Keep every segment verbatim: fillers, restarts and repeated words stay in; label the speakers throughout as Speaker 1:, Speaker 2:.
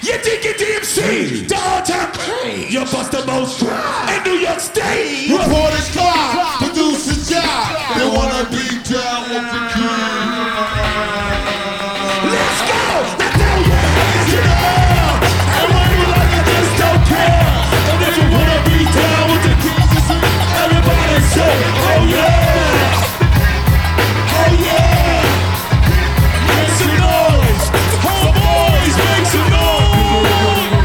Speaker 1: You think you D M C, the all-time great. You bust the most in New York State.
Speaker 2: Reporters cry, producers job. They wanna be down with the king.
Speaker 1: Let's go! Now tell you, you know. And when you like it, just don't care. And if you wanna be down with the king, everybody say, oh yeah! Oh yeah! Make some noise! Homeboys, make some noise!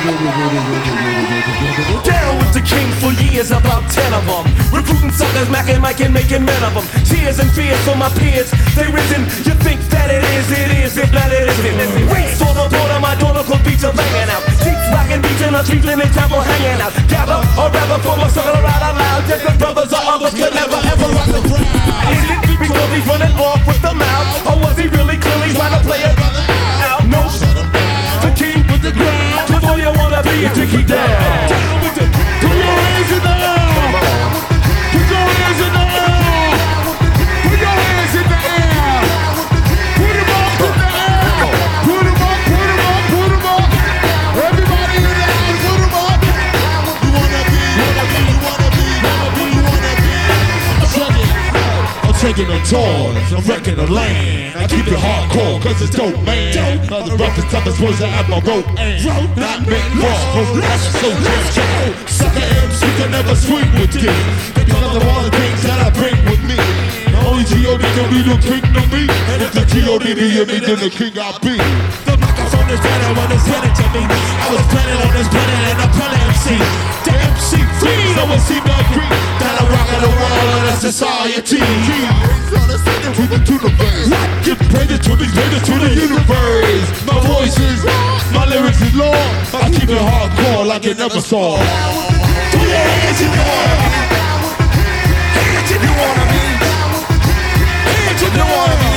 Speaker 1: Down with the king for years, about ten of them. Recruiting suckers, macking, Mike, and making men of them. Tears and fears for my peers, they risen. You think that it is, it is, if not it isn't. Wait for the border, my daughter could beats are banging out. Deep rockin' beats in a Cleveland and Temple hanging out. Gather or rather for my circle right out loud. Different brothers or others could never ever rock the crowd. Is it because he's running off with the mouth? Or was he really clearly trying to play it out? No, the king with the ground. Cause all you wanna be is to keep down. Down with the, put your hands in the air. Put your hands in the air. Put your hands in the air. Put them up in the air. Put them up, put them up, put them up. Everybody in the house, put them up.
Speaker 2: You wanna be, you wanna be, you wanna be, you wanna be, you wanna be. I'm taking, I'm taking the tours, I'm wrecking the land. I keep it hardcore, cause it's dope, man. Now the roughest toughest supposed to have my rope aim. Not meant for, that's so damn true. Sucker M C can never swing with this. Because of all the things that I bring with me. The only G O D can be the king to me. And if the G O D be me, then the king I be.
Speaker 1: The microphone is better when it's better to me. I was planning on this planet and I'm planning M C. The M C free, no one seemed to agree that I'm rocking the world and it's society.
Speaker 2: With the universe. Give praises to me, praises to the universe. My voice is, my lyrics is long. I keep it hardcore like it never saw.
Speaker 1: Put your hands in the air. Hands if you wanna be. Hands if you wanna be.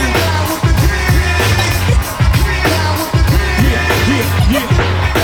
Speaker 1: Yeah, yeah, yeah.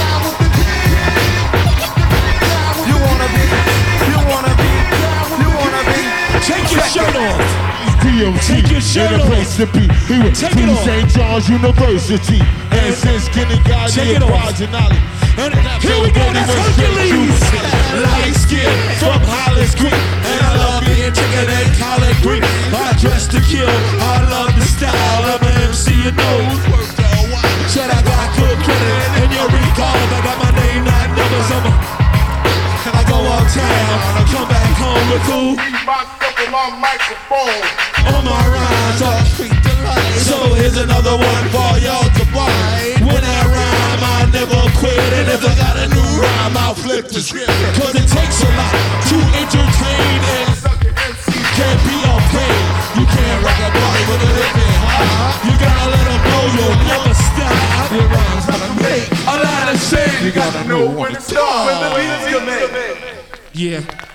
Speaker 1: You wanna be, you wanna be, you wanna be. Take your shirt off.
Speaker 2: D M T in a place to be. He went to Saint John's University. And since kindergarten, progeny.
Speaker 1: Here we go, that's Hercules.
Speaker 2: Light skin from Hollis Creek. And I love being chicken and collard green. I dress to kill, I love the style. I'm an M C, you know. Said I got good credit and you recall. I got my name, not numbers on my. I go uptown, I come back home with cool.
Speaker 3: My microphone.
Speaker 1: On my rhymes, I treat the light. So here's another one for y'all to buy. When I rhyme, I never quit. And if I got a new rhyme, I'll flip the script. Cause it takes a lot to entertain. And can't be all pain. You can't rock a body with a living high. You gotta let them know you'll never stop. Your rhymes gotta make a lot of sense.
Speaker 3: You gotta know when to stop. When the beat is good, man.
Speaker 1: Yeah.